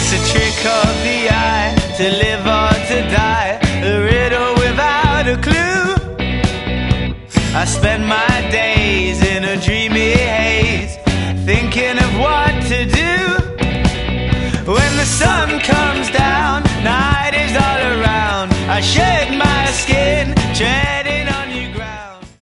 It's a trick of the eye, to live or to die, a riddle without a clue. I spend my days in a dreamy haze, thinking of what to do. When the sun comes down, night is all around, I shed my skin,